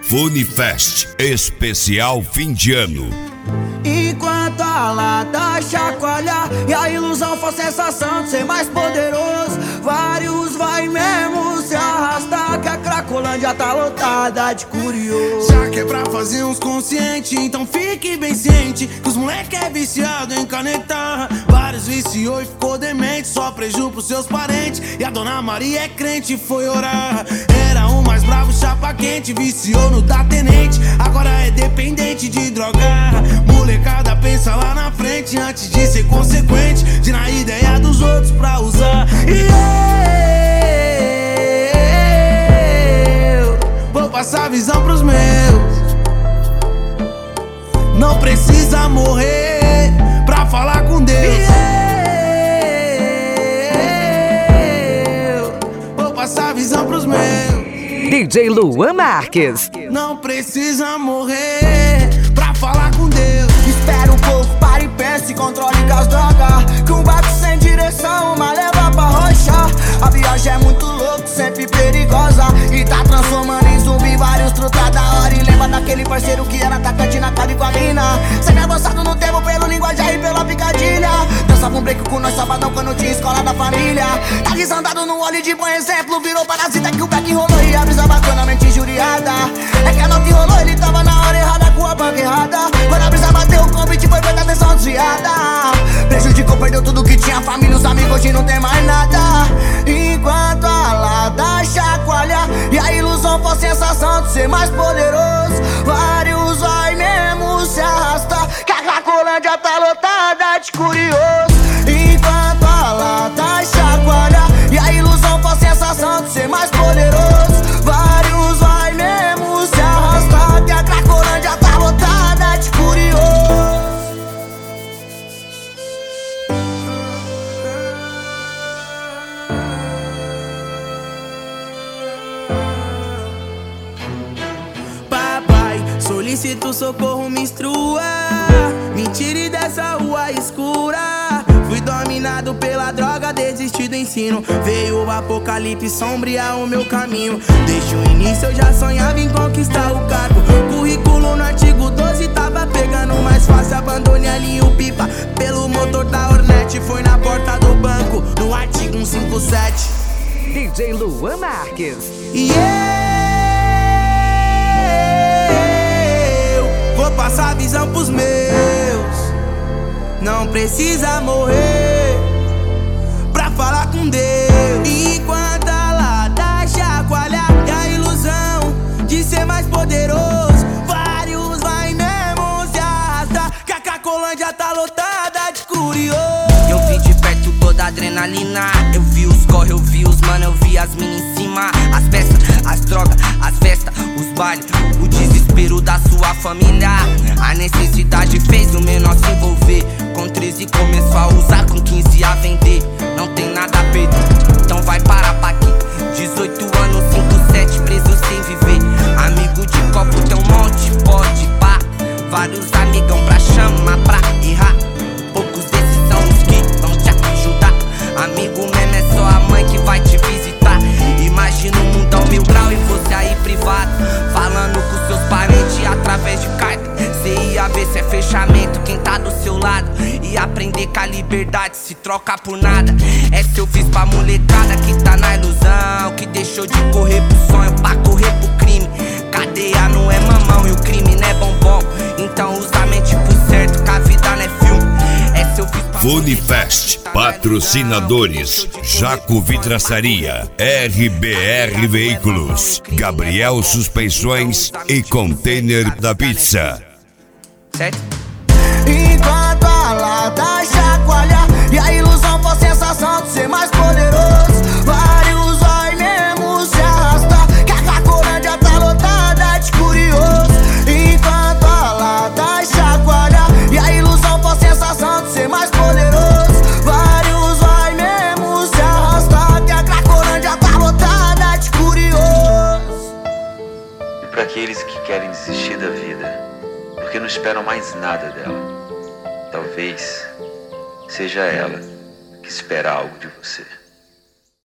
Funifest, especial fim de ano. Enquanto a lata chacoalha e a ilusão for sensação de ser mais poderoso, vários vai mesmo se arrastar, que a Cracolândia tá lotada de curioso. Já que é pra fazer uns consciente, então fique bem ciente que os moleque é viciado em canetar. Vários viciou e ficou demente, só preju pros seus parentes. E a dona Maria é crente e foi orar. Era o mais bravo, chapa quente, viciou no da tenente, agora é dependente de drogar. Molecada pensa lá na frente antes de ser consequente, de na ideia dos outros pra usar. E eu vou passar a visão pros meus. Não precisa morrer pra falar com Deus. E eu vou passar a visão pros meus. DJ Luan Marques. Não precisa morrer pra falar com Deus. Espera um pouco, para e pense, controle com as drogas, que um barco sem direção, uma leva pra rocha. A viagem é muito louca, sempre perigosa, e tá transformando em zumbi vários truta da hora. E lembra daquele parceiro que era atacante na cabe com a mina, sempre avançado no tempo pelo linguajar e pela picadilha. Dançava um break com nós sabadão quando tinha escola da família. Tá desandado no olho de bom exemplo, virou parasita que o back enrolou e a brisa bacana, mente injuriada. É que a nota enrolou, ele tava na hora errada com a banca errada. Quando a brisa bateu, o convite foi feita atenção desviada. Prejudicou, perdeu tudo que tinha, família, os amigos, hoje não tem mais nada. Enquanto a lata chacoalha e a ilusão for sensação de ser mais poderoso, vários vai mesmo se arrastar, que a Cracolândia tá lotada de curioso. Enquanto a lata chacoalha e a ilusão for sensação de ser mais poderoso, vários vai mesmo se arrastar, que a Cracolândia tá lotada de curioso. Papai, solicito socorro, me instrua, me tire dessa rua escura. Fui dominado pela droga, desisti do ensino, veio o apocalipse sombrear o meu caminho. Desde o início eu já sonhava em conquistar o cargo. Currículo no artigo 12 tava pegando mais fácil. Abandonei a linha o pipa pelo motor da Hornet, foi na porta do banco no artigo 157. DJ Luan Marques. E eu vou passar a visão pros meus. Não precisa morrer pra falar com Deus. Enquanto a lata chacoalha e a ilusão de ser mais poderoso, vários vai mesmo se arrastar, que a Cracolândia tá lotada de curioso. Eu vi de perto toda a adrenalina, eu vi os corre, eu vi os mano, eu vi as mina em cima. As peças, as drogas, as festas, os bailes, o desespero da sua família. A necessidade fez o menor se envolver. Com 13 começou a usar, com 15 a vender. Não tem nada a perder, então vai parar pra quê? 18 anos, 5-7, preso sem viver. Amigo de copo tem um monte, pode pá. Vários amigão pra chamar, pra errar. Poucos desses são os que vão te ajudar. Amigo mesmo é só a mãe que vai te visitar. Imagina um mundão 1000 grau e você aí privado, falando com seus parentes através de carta. Cê ia ver se é fechamento quem tá do seu lado, e aprender que a liberdade se troca por nada. Essa eu fiz pra molecada que tá na ilusão, que deixou de correr pro sonho pra correr pro crime. Cadeia não é mamão e o crime não é bombom, então usa a mente pro certo, que a vida não é filme. Essa eu fiz pra Funifest, patrocinadores: Jaco Vidraçaria, RBR Veículos, Gabriel Suspensões e Container da Pizza. certo? Enquanto a lata chacoalha e a ilusão for sensação de ser mais poderoso, vários vai mesmo se arrastar, que a Cracolândia tá lotada de curioso. Enquanto a lata chacoalha e a ilusão for sensação de ser mais poderoso, vários vai mesmo se arrastar, que a Cracolândia tá lotada de curioso. E para aqueles que querem desistir da vida, porque não esperam mais nada dela, talvez seja ela que espera algo de você.